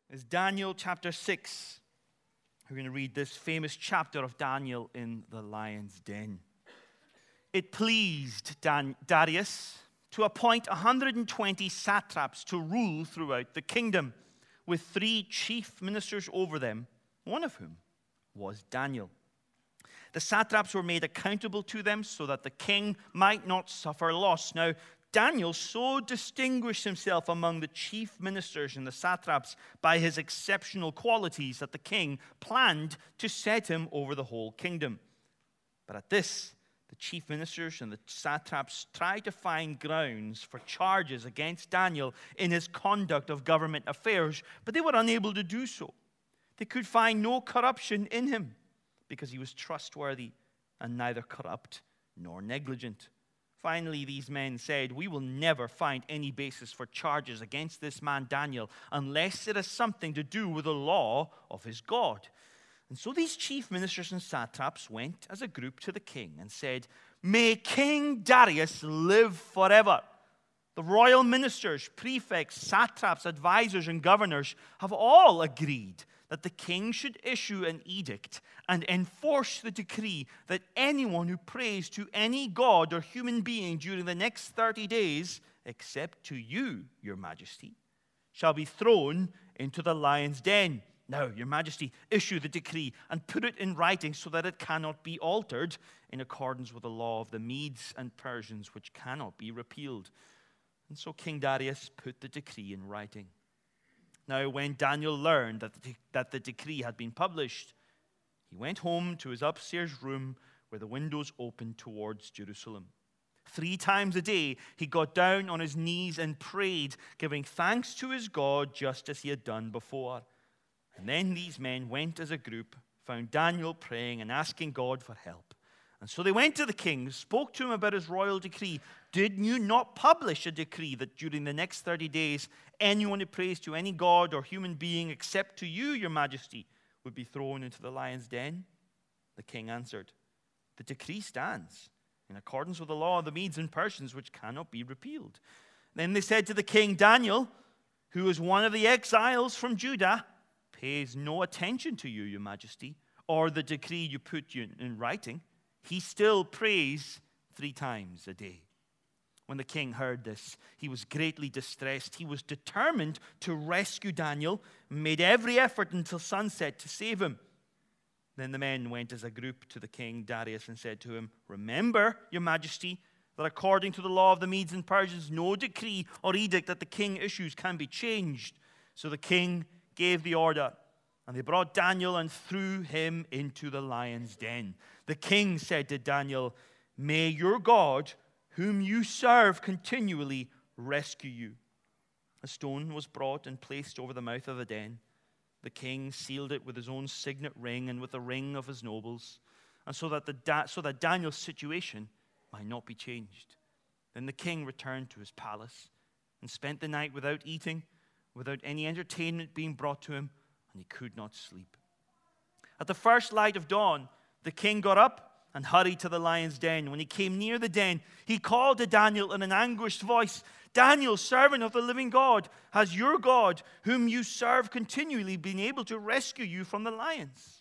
is Daniel chapter 6. We're going to read this famous chapter of Daniel in the lion's den. It pleased Darius to appoint 120 satraps to rule throughout the kingdom, with 3 chief ministers over them, one of whom was Daniel. The satraps were made accountable to them so that the king might not suffer loss. Now, Daniel so distinguished himself among the chief ministers and the satraps by his exceptional qualities that the king planned to set him over the whole kingdom. But at this, the chief ministers and the satraps tried to find grounds for charges against Daniel in his conduct of government affairs, but they were unable to do so. They could find no corruption in him because he was trustworthy and neither corrupt nor negligent. Finally, these men said, "We will never find any basis for charges against this man Daniel unless it has something to do with the law of his God." And so these chief ministers and satraps went as a group to the king and said, "May King Darius live forever." The royal ministers, prefects, satraps, advisors, and governors have all agreed that the king should issue an edict and enforce the decree that anyone who prays to any god or human being during the next 30 days, except to you, your majesty, shall be thrown into the lion's den. Now, your majesty, issue the decree and put it in writing so that it cannot be altered, in accordance with the law of the Medes and Persians, which cannot be repealed. And so King Darius put the decree in writing. Now, when Daniel learned that the decree had been published, he went home to his upstairs room where the windows opened towards Jerusalem. 3 times a day, he got down on his knees and prayed, giving thanks to his God just as he had done before. And then these men went as a group, found Daniel praying and asking God for help. And so they went to the king, spoke to him about his royal decree. "Did you not publish a decree that during the next 30 days, anyone who prays to any god or human being except to you, your majesty, would be thrown into the lion's den?" The king answered, "The decree stands in accordance with the law of the Medes and Persians, which cannot be repealed." Then they said to the king, "Daniel, who is one of the exiles from Judah, pays no attention to you, your majesty, or the decree you put in writing. He still prays 3 times a day." When the king heard this, he was greatly distressed. He was determined to rescue Daniel and made every effort until sunset to save him. Then the men went as a group to the king Darius and said to him, "Remember, your majesty, that according to the law of the Medes and Persians, no decree or edict that the king issues can be changed." So the king gave the order, and they brought Daniel and threw him into the lion's den. The king said to Daniel, "May your God, whom you serve continually, rescue you." A stone was brought and placed over the mouth of the den. The king sealed it with his own signet ring and with the ring of his nobles, and so that Daniel's situation might not be changed. Then the king returned to his palace and spent the night without eating, without any entertainment being brought to him, and he could not sleep. At the first light of dawn, the king got up and hurried to the lion's den. When he came near the den, he called to Daniel in an anguished voice, "Daniel, servant of the living God, has your God, whom you serve continually, been able to rescue you from the lions?"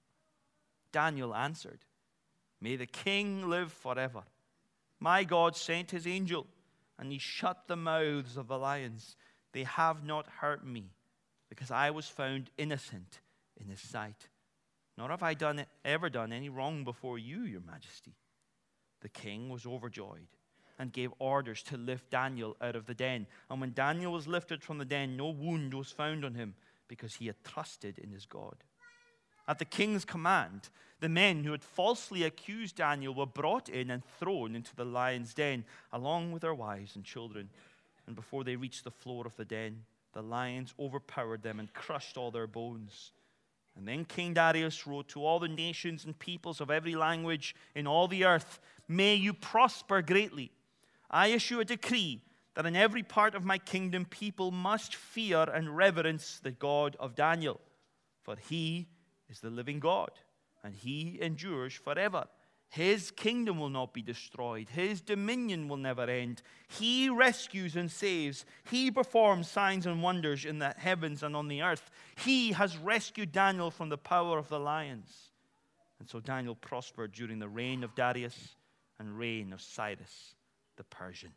Daniel answered, "May the king live forever. My God sent his angel, and he shut the mouths of the lions. They have not hurt me, because I was found innocent in his sight. Nor have I ever done any wrong before you, your majesty." The king was overjoyed and gave orders to lift Daniel out of the den. And when Daniel was lifted from the den, no wound was found on him, because he had trusted in his God. At the king's command, the men who had falsely accused Daniel were brought in and thrown into the lion's den, along with their wives and children. And before they reached the floor of the den, the lions overpowered them and crushed all their bones. And then King Darius wrote to all the nations and peoples of every language in all the earth, "May you prosper greatly. I issue a decree that in every part of my kingdom people must fear and reverence the God of Daniel. For he is the living God, and he endures forever. His kingdom will not be destroyed. His dominion will never end. He rescues and saves. He performs signs and wonders in the heavens and on the earth. He has rescued Daniel from the power of the lions. And so Daniel prospered during the reign of Darius and reign of Cyrus the Persian.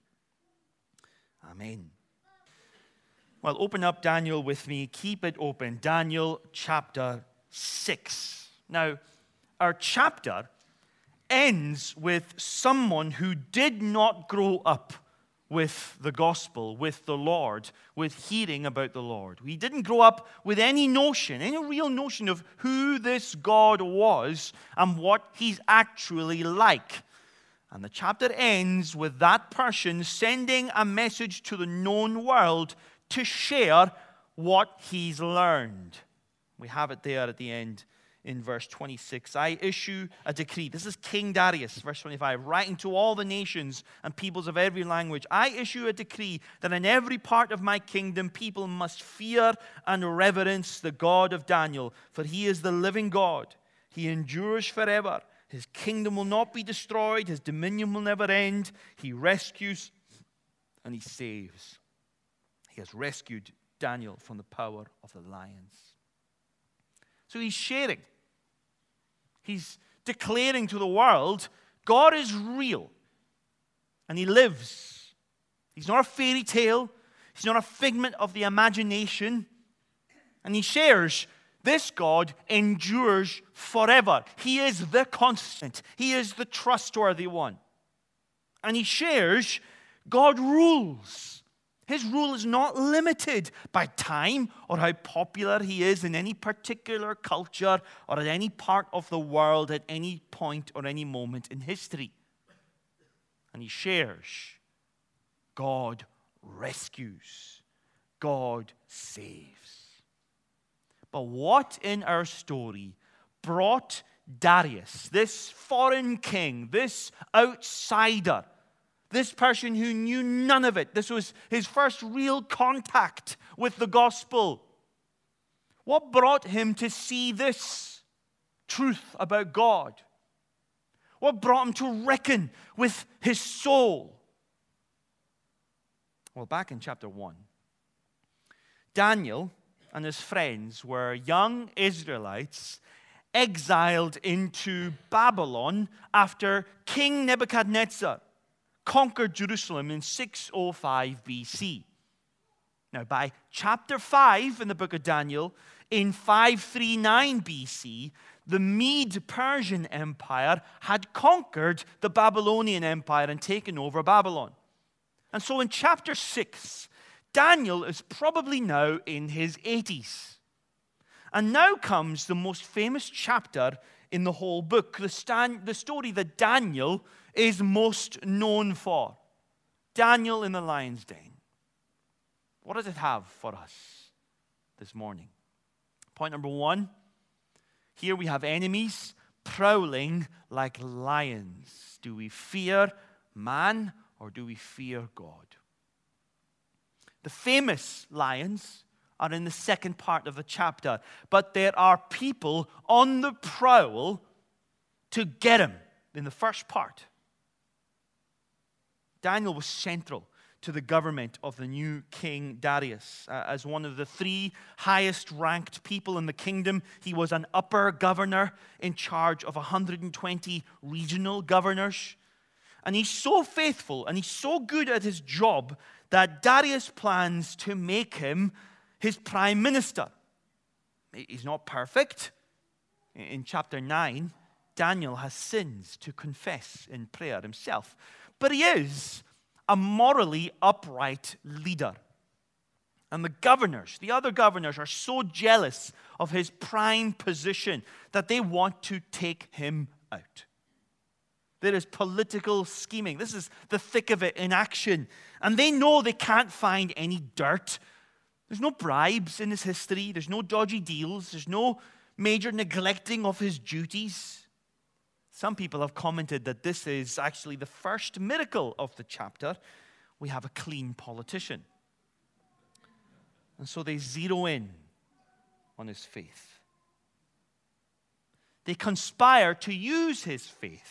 Amen. Well, open up Daniel with me. Keep it open. Daniel chapter 6. Now, our chapter ends with someone who did not grow up with the gospel, with the Lord, with hearing about the Lord. He didn't grow up with any real notion of who this God was and what he's actually like. And the chapter ends with that person sending a message to the known world to share what he's learned. We have it there at the end. In verse 26, I issue a decree. This is King Darius, verse 25, writing to all the nations and peoples of every language. I issue a decree that in every part of my kingdom people must fear and reverence the God of Daniel, for he is the living God. He endures forever. His kingdom will not be destroyed. His dominion will never end. He rescues and he saves. He has rescued Daniel from the power of the lions. So he's sharing. He's declaring to the world, God is real. And he lives. He's not a fairy tale. He's not a figment of the imagination. And he shares, this God endures forever. He is the constant. He is the trustworthy one. And he shares, God rules. His rule is not limited by time or how popular he is in any particular culture or at any part of the world at any point or any moment in history. And he shares, God rescues, God saves. But what in our story brought Darius, this foreign king, this outsider, this person who knew none of it? This was his first real contact with the gospel. What brought him to see this truth about God? What brought him to reckon with his soul? Well, back in chapter 1, Daniel and his friends were young Israelites exiled into Babylon after King Nebuchadnezzar conquered Jerusalem in 605 BC. Now, by chapter 5 in the book of Daniel, in 539 BC, the Mede-Persian Empire had conquered the Babylonian Empire and taken over Babylon. And so in chapter 6, Daniel is probably now in his 80s. And now comes the most famous chapter in the whole book, the story that Daniel is most known for. Daniel in the lion's den. What does it have for us this morning? Point number 1, here we have enemies prowling like lions. Do we fear man or do we fear God? The famous lions are in the second part of the chapter, but there are people on the prowl to get him in the first part. Daniel was central to the government of the new King Darius. As one of the 3 highest ranked people in the kingdom, he was an upper governor in charge of 120 regional governors. And he's so faithful and he's so good at his job that Darius plans to make him his prime minister. He's not perfect. In chapter 9, Daniel has sins to confess in prayer himself. But he is a morally upright leader. And the other governors are so jealous of his prime position that they want to take him out. There is political scheming. This is the thick of it in action. And they know they can't find any dirt. There's no bribes in his history. There's no dodgy deals. There's no major neglecting of his duties. Some people have commented that this is actually the first miracle of the chapter. We have a clean politician. And so they zero in on his faith. They conspire to use his faith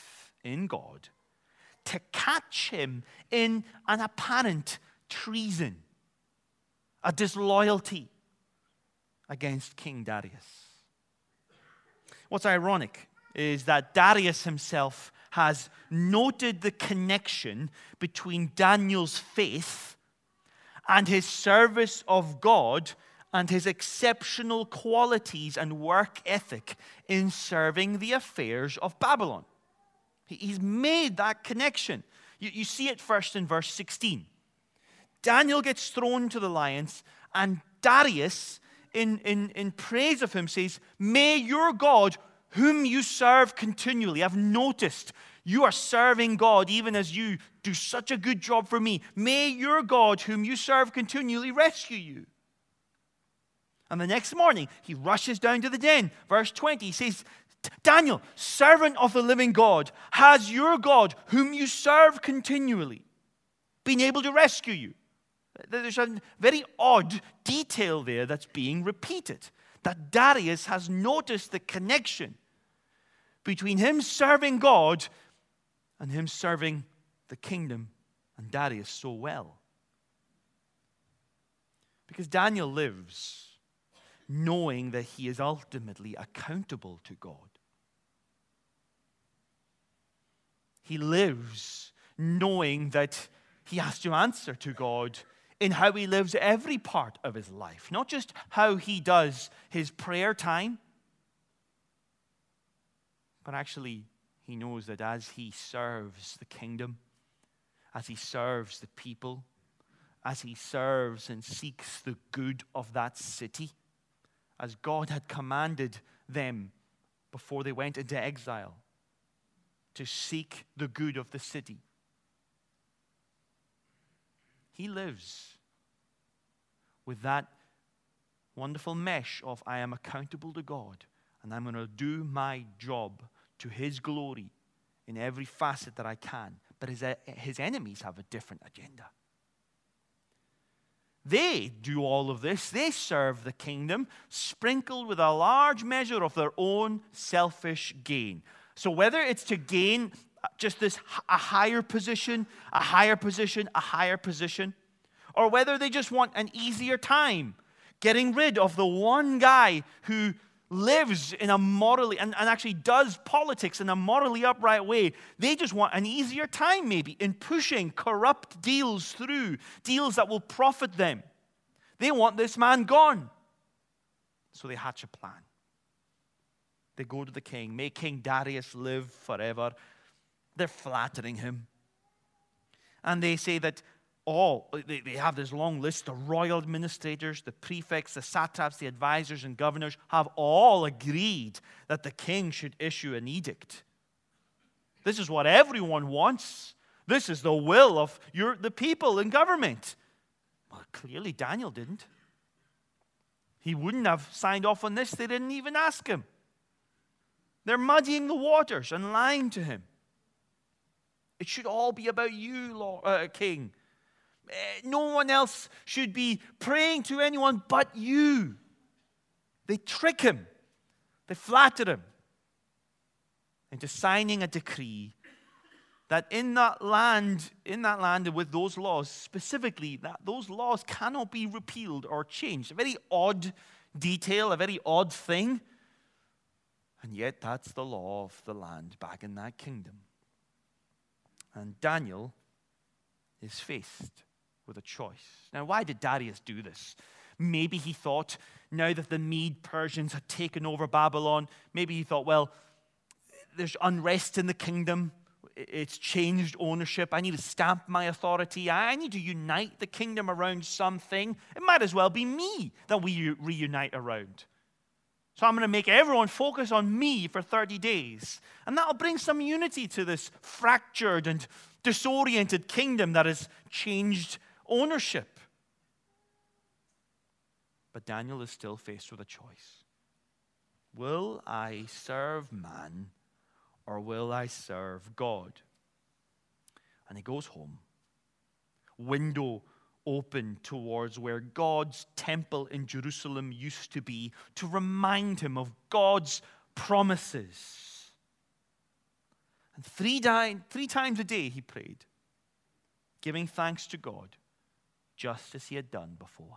in God to catch him in an apparent treason, a disloyalty against King Darius. What's ironic is that Darius himself has noted the connection between Daniel's faith and his service of God and his exceptional qualities and work ethic in serving the affairs of Babylon. He's made that connection. You see it first in verse 16. Daniel gets thrown to the lions, and Darius, in praise of him, says, "May your God, whom you serve continually," I've noticed you are serving God even as you do such a good job for me. "May your God, whom you serve continually, rescue you." And the next morning, he rushes down to the den. Verse 20, he says, "Daniel, servant of the living God, has your God, whom you serve continually, been able to rescue you?" There's a very odd detail there that's being repeated, that Darius has noticed the connection between him serving God and him serving the kingdom and Darius so well. Because Daniel lives knowing that he is ultimately accountable to God. He lives knowing that he has to answer to God in how he lives every part of his life, not just how he does his prayer time, but actually he knows that as he serves the kingdom, as he serves the people, as he serves and seeks the good of that city, as God had commanded them before they went into exile, to seek the good of the city. He lives with that wonderful mesh of, I am accountable to God, and I'm going to do my job to his glory in every facet that I can. But his enemies have a different agenda. They do all of this. They serve the kingdom, sprinkled with a large measure of their own selfish gain. So whether it's to gain just a higher position, or whether they just want an easier time getting rid of the one guy who lives in a morally, and actually does politics in a morally upright way. They just want an easier time maybe in pushing corrupt deals through, deals that will profit them. They want this man gone. So they hatch a plan. They go to the king. May King Darius live forever. They're flattering him. And they say that they have this long list. The royal administrators, the prefects, the satraps, the advisors, and governors have all agreed that the king should issue an edict. This is what everyone wants. This is the will of the people in government. Well, clearly Daniel didn't. He wouldn't have signed off on this. They didn't even ask him. They're muddying the waters and lying to him. It should all be about you, King. No one else should be praying to anyone but you. They trick him. They flatter him into signing a decree that in that land with those laws, specifically, that those laws cannot be repealed or changed. A very odd detail, a very odd thing. And yet that's the law of the land back in that kingdom. And Daniel is faced with a choice. Now, why did Darius do this? Maybe he thought, now that the Mede-Persians had taken over Babylon, maybe he thought, well, there's unrest in the kingdom. It's changed ownership. I need to stamp my authority. I need to unite the kingdom around something. It might as well be me that we reunite around. So I'm going to make everyone focus on me for 30 days. And that'll bring some unity to this fractured and disoriented kingdom that has changed ownership. But Daniel is still faced with a choice. Will I serve man or will I serve God? And he goes home. Window open towards where God's temple in Jerusalem used to be, to remind him of God's promises. And three times a day he prayed, giving thanks to God, just as he had done before.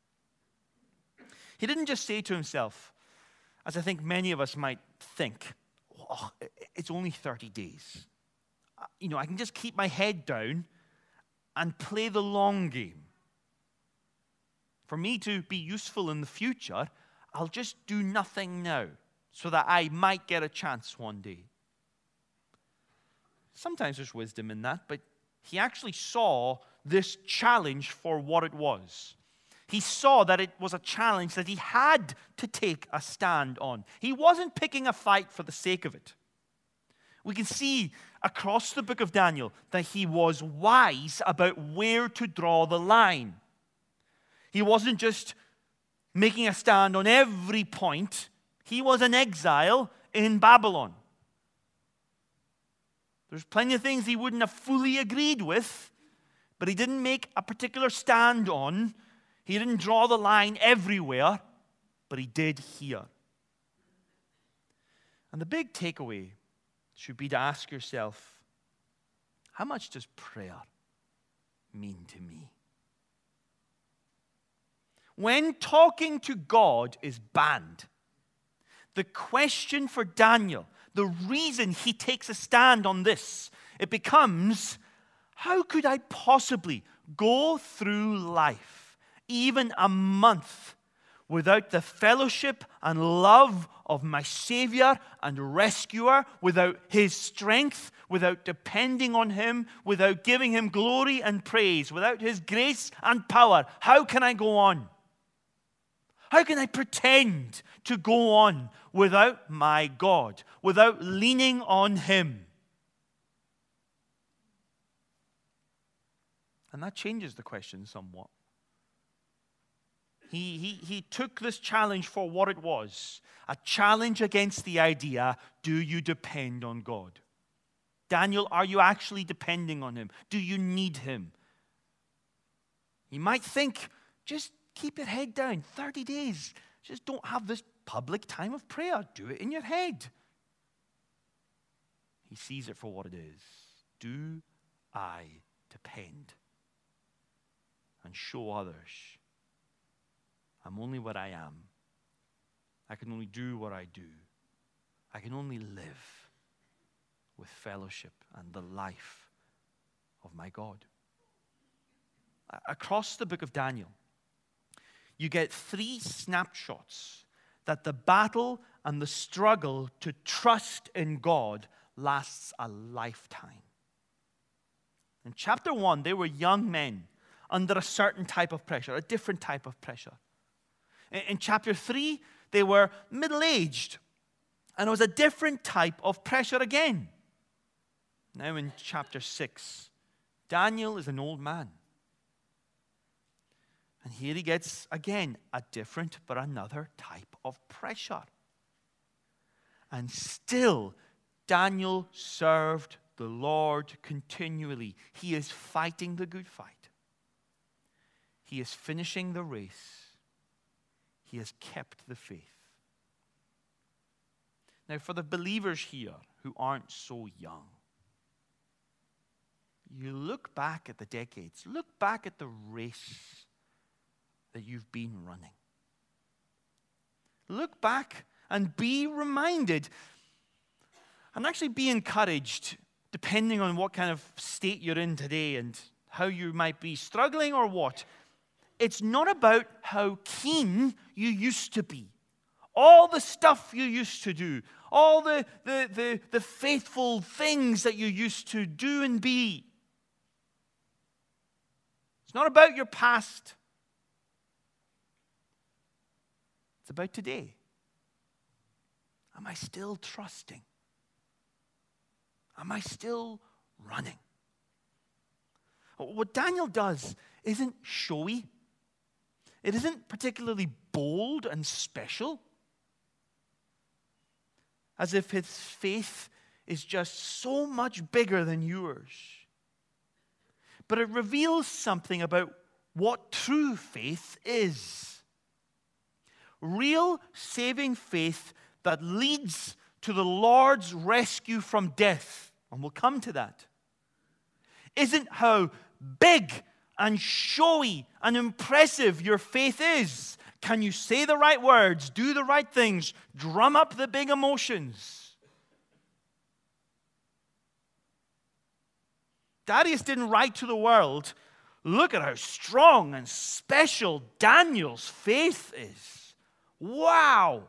He didn't just say to himself, as I think many of us might think, oh, it's only 30 days. I can just keep my head down and play the long game. For me to be useful in the future, I'll just do nothing now so that I might get a chance one day. Sometimes there's wisdom in that, but he actually saw this challenge for what it was. He saw that it was a challenge that he had to take a stand on. He wasn't picking a fight for the sake of it. We can see across the book of Daniel that he was wise about where to draw the line. He wasn't just making a stand on every point. He was an exile in Babylon. There's plenty of things he wouldn't have fully agreed with, but he didn't make a particular stand on. He didn't draw the line everywhere, but he did here. And the big takeaway should be to ask yourself, how much does prayer mean to me? When talking to God is banned, the question for Daniel, the reason he takes a stand on this, it becomes, how could I possibly go through life, even a month, without the fellowship and love of my Savior and Rescuer, without His strength, without depending on Him, without giving Him glory and praise, without His grace and power? How can I go on? How can I pretend to go on without my God, without leaning on Him? And that changes the question somewhat. He took this challenge for what it was, a challenge against the idea, do you depend on God? Daniel, are you actually depending on Him? Do you need Him? You might think, just keep your head down, 30 days. Just don't have this public time of prayer. Do it in your head. He sees it for what it is. Do I depend? And show others I'm only what I am. I can only do what I do. I can only live with fellowship and the life of my God. Across the book of Daniel, you get 3 snapshots that the battle and the struggle to trust in God lasts a lifetime. In chapter 1, they were young men under a certain type of pressure, a different type of pressure. In chapter 3, they were middle-aged, and it was a different type of pressure again. Now in chapter 6, Daniel is an old man. And here he gets, again, a different but another type of pressure. And still, Daniel served the Lord continually. He is fighting the good fight. He is finishing the race. He has kept the faith. Now, for the believers here who aren't so young, you look back at the decades, look back at the race that you've been running. Look back and be reminded, and actually be encouraged, depending on what kind of state you're in today and how you might be struggling or what. It's not about how keen you used to be. All the stuff you used to do. All the faithful things that you used to do and be. It's not about your past. It's about today. Am I still trusting? Am I still running? What Daniel does isn't showy. It isn't particularly bold and special, as if his faith is just so much bigger than yours. But it reveals something about what true faith is. Real saving faith that leads to the Lord's rescue from death And we'll come to that. Isn't how big and showy and impressive your faith is. Can you say the right words, do the right things, drum up the big emotions? Darius didn't write to the world, look at how strong and special Daniel's faith is. Wow!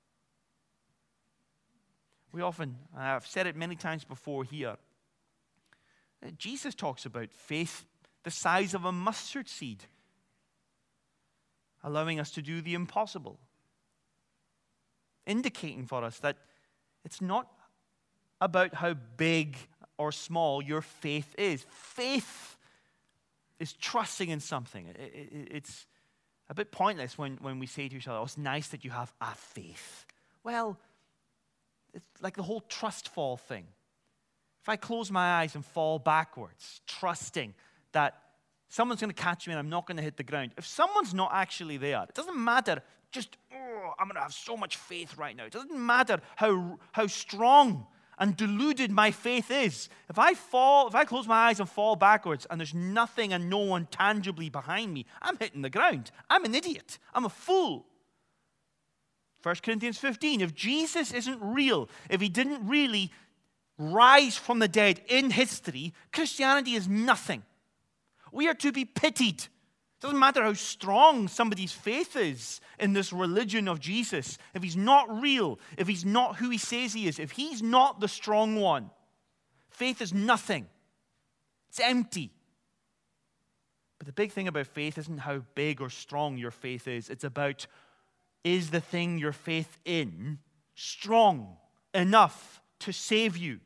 We often, I've said it many times before here, Jesus talks about faith the size of a mustard seed, allowing us to do the impossible, indicating for us that it's not about how big or small your faith is. Faith is trusting in something. It's a bit pointless when we say to each other, oh, it's nice that you have a faith. Well, it's like the whole trust fall thing. If I close my eyes and fall backwards, trusting that someone's going to catch me and I'm not going to hit the ground. If someone's not actually there, it doesn't matter. Just, I'm going to have so much faith right now. It doesn't matter how strong and deluded my faith is. If I close my eyes and fall backwards and there's nothing and no one tangibly behind me, I'm hitting the ground. I'm an idiot. I'm a fool. 1 Corinthians 15, if Jesus isn't real, if he didn't really rise from the dead in history, Christianity is nothing. We are to be pitied. It doesn't matter how strong somebody's faith is in this religion of Jesus. If he's not real, if he's not who he says he is, if he's not the strong one, faith is nothing. It's empty. But the big thing about faith isn't how big or strong your faith is. It's about, is the thing your faith in strong enough to save you?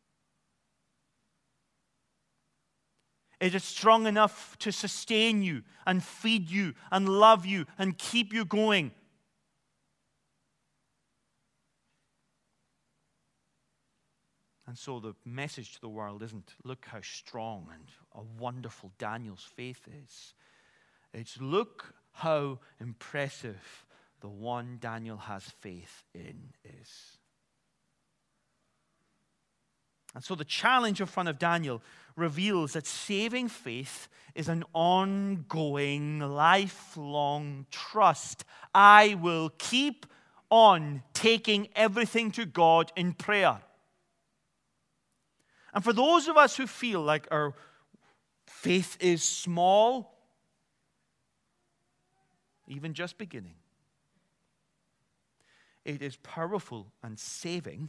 It is strong enough to sustain you and feed you and love you and keep you going. And so the message to the world isn't, look how strong and wonderful Daniel's faith is. It's, look how impressive the one Daniel has faith in is. And so the challenge in front of Daniel reveals that saving faith is an ongoing, lifelong trust. I will keep on taking everything to God in prayer. And for those of us who feel like our faith is small, even just beginning, it is powerful and saving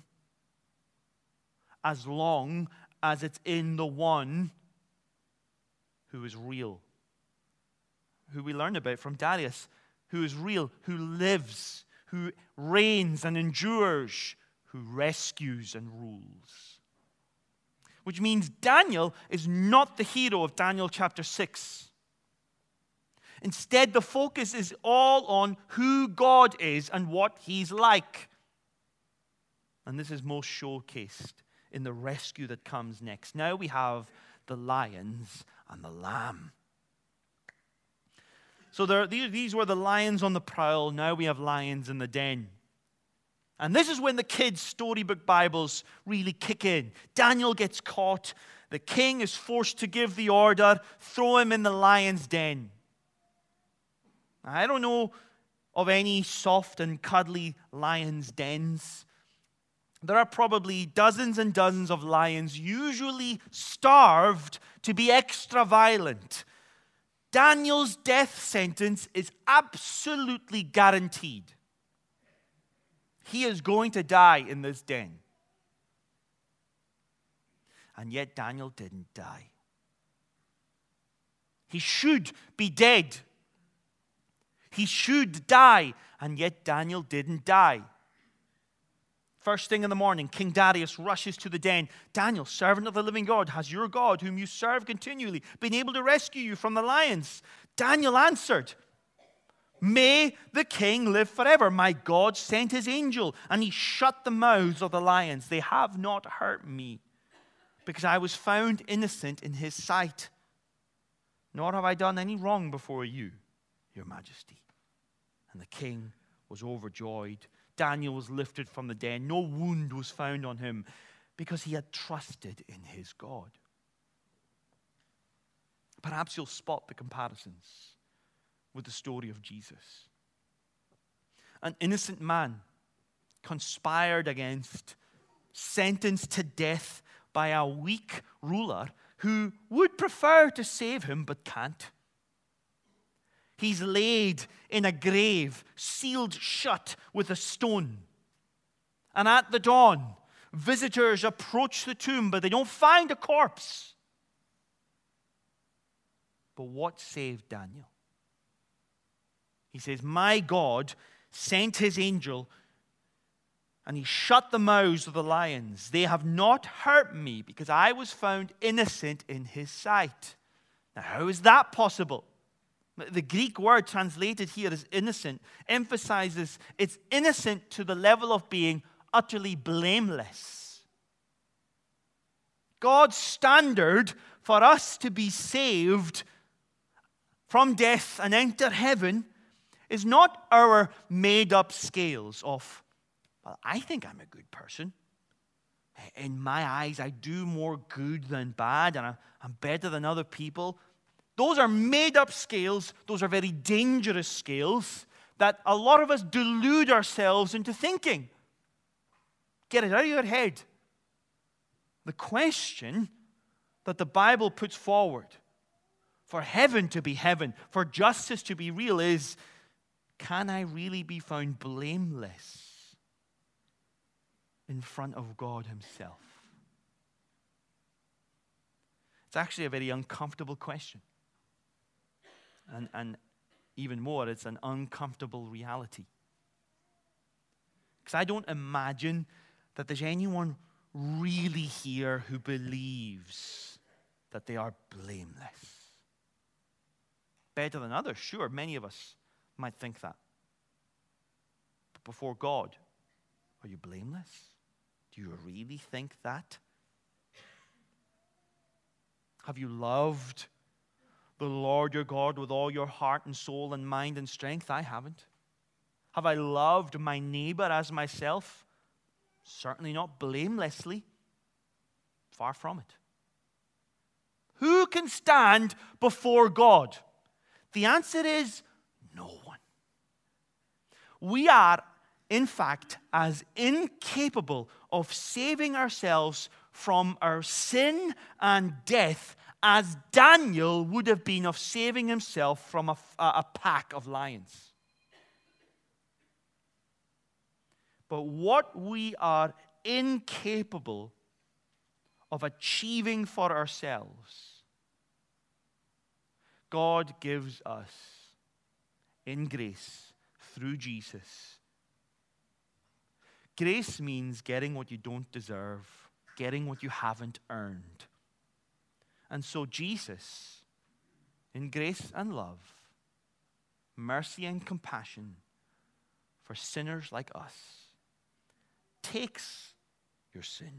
as long as it's in the one who is real, who we learn about from Darius, who is real, who lives, who reigns and endures, who rescues and rules. Which means Daniel is not the hero of Daniel chapter 6. Instead, the focus is all on who God is and what he's like. And this is most showcased in the rescue that comes next. Now we have the lions and the lamb. So these were the lions on the prowl. Now we have lions in the den. And this is when the kids' storybook Bibles really kick in. Daniel gets caught. The king is forced to give the order, throw him in the lion's den. I don't know of any soft and cuddly lions' dens. There are probably dozens and dozens of lions, usually starved to be extra violent. Daniel's death sentence is absolutely guaranteed. He is going to die in this den. And yet Daniel didn't die. He should be dead. He should die, and yet Daniel didn't die. First thing in the morning, King Darius rushes to the den. Daniel, servant of the living God, has your God, whom you serve continually, been able to rescue you from the lions? Daniel answered, may the king live forever. My God sent his angel, and he shut the mouths of the lions. They have not hurt me, because I was found innocent in his sight. Nor have I done any wrong before you, your majesty. And the king was overjoyed. Daniel was lifted from the den. No wound was found on him. because he had trusted in his God. Perhaps you'll spot the comparisons with the story of Jesus. An innocent man conspired against, sentenced to death by a weak ruler who would prefer to save him but can't. He's laid in a grave, sealed shut with a stone. And at the dawn, visitors approach the tomb, but they don't find a corpse. But what saved Daniel? He says, my God sent his angel, and he shut the mouths of the lions. They have not hurt me, because I was found innocent in his sight. Now, how is that possible? The Greek word translated here as innocent emphasizes it's innocent to the level of being utterly blameless. God's standard for us to be saved from death and enter heaven is not our made-up scales of, well, I think I'm a good person. In my eyes, I do more good than bad, and I'm better than other people. Those are made-up scales. Those are very dangerous scales that a lot of us delude ourselves into thinking. Get it out of your head. The question that the Bible puts forward for heaven to be heaven, for justice to be real is, can I really be found blameless in front of God himself? It's actually a very uncomfortable question. And even more, it's an uncomfortable reality. Because I don't imagine that there's anyone really here who believes that they are blameless. Better than others, sure, many of us might think that. But before God, are you blameless? Do you really think that? Have you loved the Lord your God with all your heart and soul and mind and strength? I haven't. Have I loved my neighbor as myself? Certainly not blamelessly. Far from it. Who can stand before God? The answer is no one. We are, in fact, as incapable of saving ourselves from our sin and death as Daniel would have been of saving himself from a pack of lions. But what we are incapable of achieving for ourselves, God gives us in grace through Jesus. Grace means getting what you don't deserve, getting what you haven't earned. And so Jesus, in grace and love, mercy and compassion for sinners like us, takes your sin,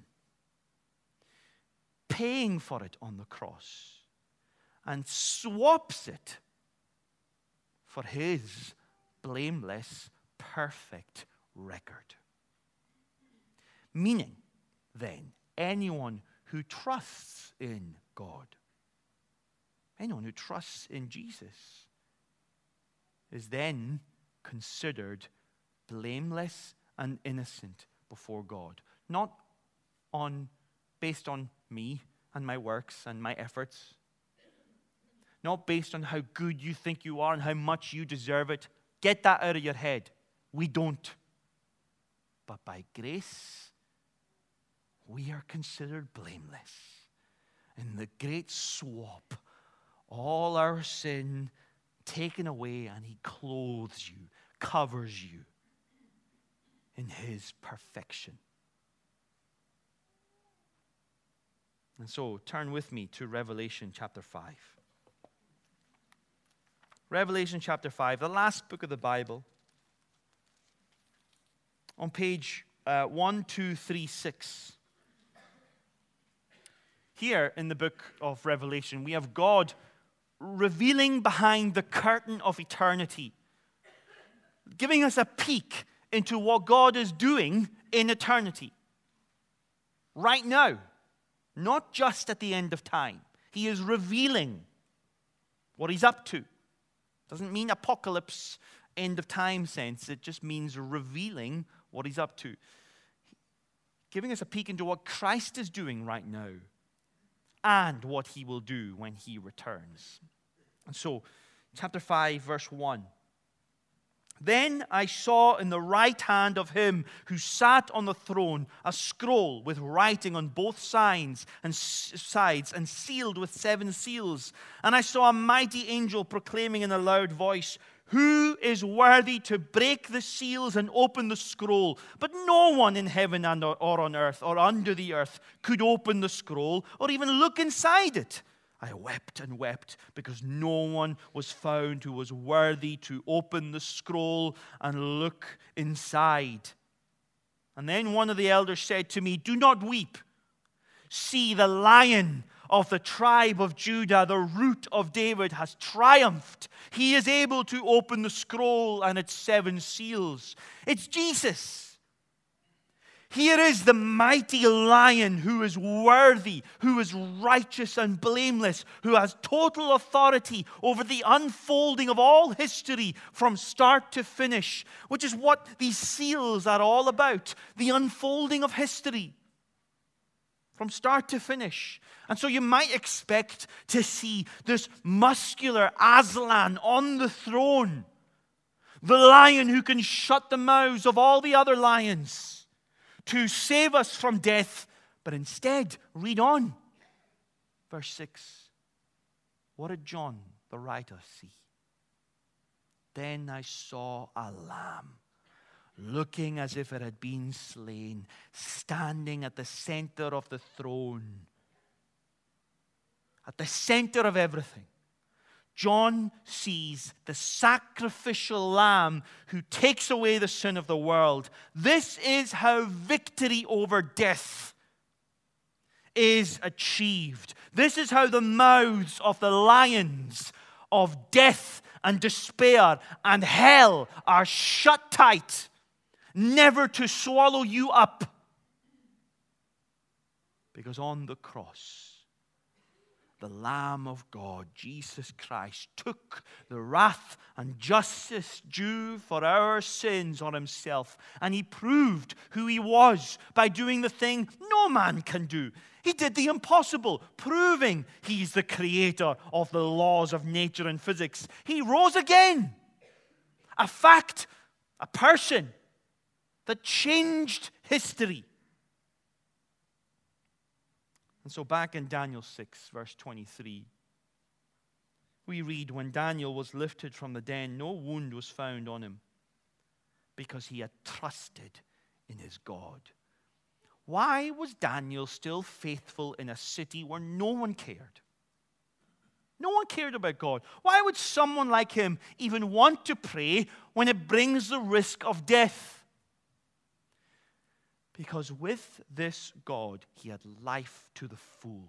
paying for it on the cross, and swaps it for his blameless, perfect record. Meaning, then, anyone who trusts in God, anyone who trusts in Jesus, is then considered blameless and innocent before God. Not based on me and my works and my efforts. Not based on how good you think you are and how much you deserve it. Get that out of your head. We don't. But by grace, we are considered blameless. In the great swap, all our sin taken away, and he clothes you, covers you in his perfection. And so, turn with me to Revelation chapter 5. Revelation chapter 5, the last book of the Bible. On page 1236. Here in the book of Revelation, we have God revealing behind the curtain of eternity, giving us a peek into what God is doing in eternity. right now, not just at the end of time. He is revealing what he's up to. Doesn't mean apocalypse, end of time sense. It just means revealing what he's up to. Giving us a peek into what Christ is doing right now and what he will do when he returns. And so, chapter 5, verse 1. Then I saw in the right hand of him who sat on the throne a scroll with writing on both sides and sealed with 7 seals. And I saw a mighty angel proclaiming in a loud voice, "Who is worthy to break the seals and open the scroll?" But no one in heaven or on earth or under the earth could open the scroll or even look inside it. I wept and wept because no one was found who was worthy to open the scroll and look inside. And then one of the elders said to me, "Do not weep. See, the Lion of the tribe of Judah, the Root of David, has triumphed. He is able to open the scroll and its 7 seals." It's Jesus. Here is the mighty Lion who is worthy, who is righteous and blameless, who has total authority over the unfolding of all history from start to finish, which is what these seals are all about, the unfolding of history from start to finish. And so you might expect to see this muscular Aslan on the throne, the Lion who can shut the mouths of all the other lions, to save us from death. But instead, read on. Verse 6. What did John, the writer, see? Then I saw a lamb, looking as if it had been slain, standing at the center of the throne. At the center of everything. John sees the sacrificial lamb who takes away the sin of the world. This is how victory over death is achieved. This is how the mouths of the lions of death and despair and hell are shut tight, never to swallow you up. Because on the cross, the Lamb of God, Jesus Christ, took the wrath and justice due for our sins on himself. And he proved who he was by doing the thing no man can do. He did the impossible, proving he's the creator of the laws of nature and physics. He rose again. A fact, a person that changed history. And so back in Daniel 6, verse 23, we read, when Daniel was lifted from the den, no wound was found on him because he had trusted in his God. Why was Daniel still faithful in a city where no one cared? No one cared about God. Why would someone like him even want to pray when it brings the risk of death? Because with this God, he had life to the full.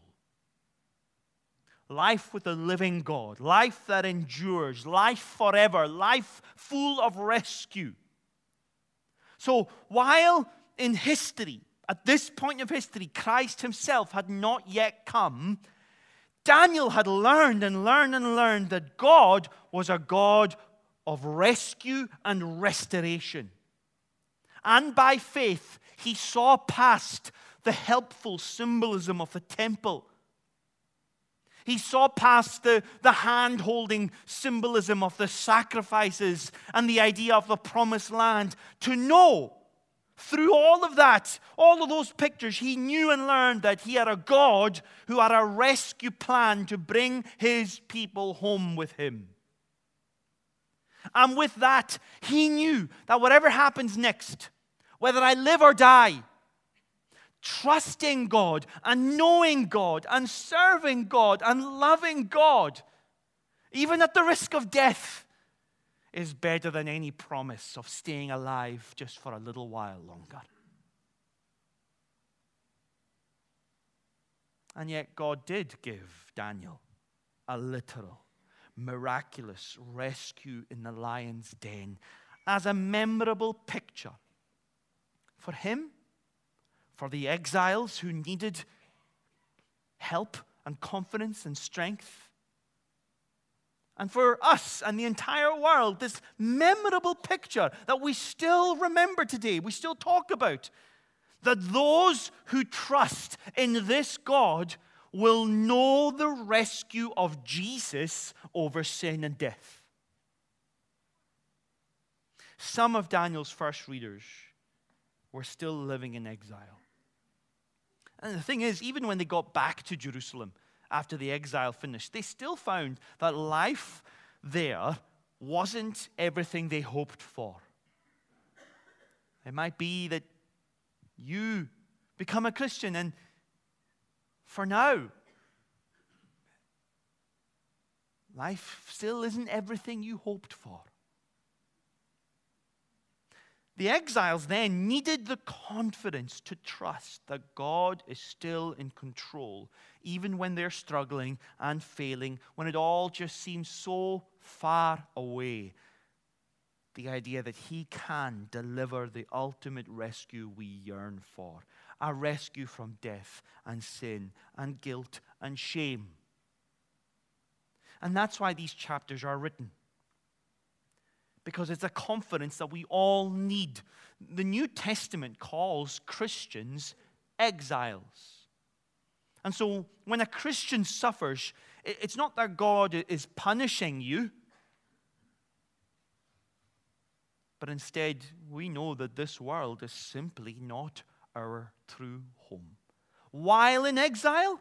Life with the living God. Life that endures. Life forever. Life full of rescue. So while in history, at this point of history, Christ himself had not yet come, Daniel had learned and learned and learned that God was a God of rescue and restoration. And by faith, he saw past the helpful symbolism of the temple. He saw past the hand-holding symbolism of the sacrifices and the idea of the promised land to know through all of that, all of those pictures, he knew and learned that he had a God who had a rescue plan to bring his people home with him. And with that, he knew that whatever happens next, whether I live or die, trusting God and knowing God and serving God and loving God, even at the risk of death, is better than any promise of staying alive just for a little while longer. And yet God did give Daniel a literal, miraculous rescue in the lion's den as a memorable picture for him, for the exiles who needed help and confidence and strength. And for us and the entire world, this memorable picture that we still remember today, we still talk about, that those who trust in this God will know the rescue of Jesus over sin and death. Some of Daniel's first readers were still living in exile. And the thing is, even when they got back to Jerusalem after the exile finished, they still found that life there wasn't everything they hoped for. It might be that you become a Christian, and for now, life still isn't everything you hoped for. The exiles then needed the confidence to trust that God is still in control, even when they're struggling and failing, when it all just seems so far away. The idea that He can deliver the ultimate rescue we yearn for, a rescue from death and sin and guilt and shame. And that's why these chapters are written. Because it's a confidence that we all need. The New Testament calls Christians exiles. And so when a Christian suffers, it's not that God is punishing you, but instead we know that this world is simply not our true home. While in exile,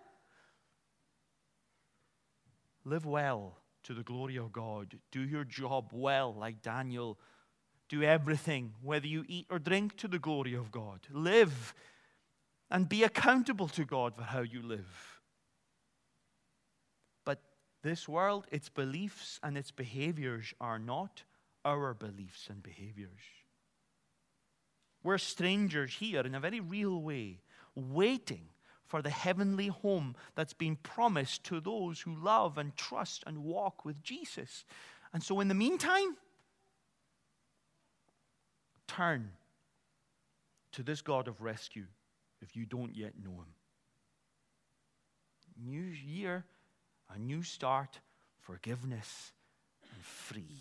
live well to the glory of God. Do your job well, like Daniel. Do everything, whether you eat or drink, to the glory of God. Live and be accountable to God for how you live. But this world, its beliefs and its behaviors are not our beliefs and behaviors. We're strangers here in a very real way, waiting for the heavenly home that's been promised to those who love and trust and walk with Jesus. And so in the meantime, turn to this God of rescue if you don't yet know Him. New year, a new start, forgiveness, and free.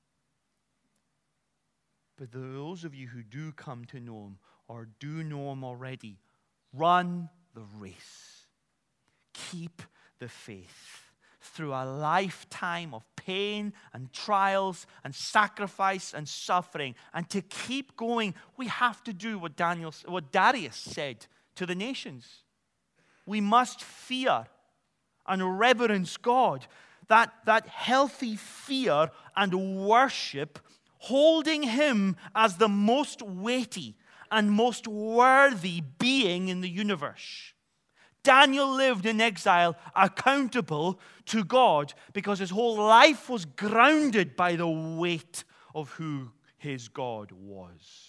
But those of you who do come to know Him or do know Him already, run the race. Keep the faith through a lifetime of pain and trials and sacrifice and suffering. And to keep going, we have to do what Darius said to the nations. We must fear and reverence God. That healthy fear and worship, holding Him as the most weighty and most worthy being in the universe. Daniel lived in exile, accountable to God, because his whole life was grounded by the weight of who his God was.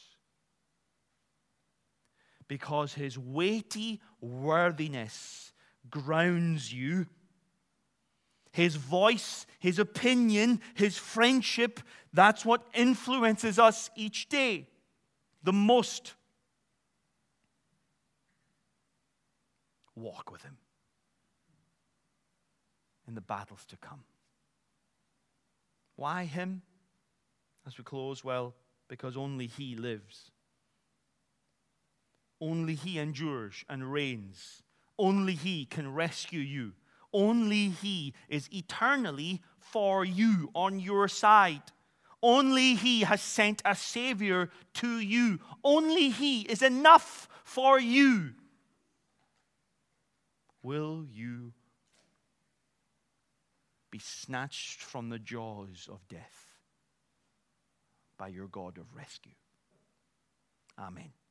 Because his weighty worthiness grounds you. His voice, his opinion, his friendship, that's what influences us each day the most. Walk with Him in the battles to come. Why Him? As we close, well, because only He lives. Only He endures and reigns. Only He can rescue you. Only He is eternally for you, on your side. Only He has sent a Savior to you. Only He is enough for you. Will you be snatched from the jaws of death by your God of rescue? Amen.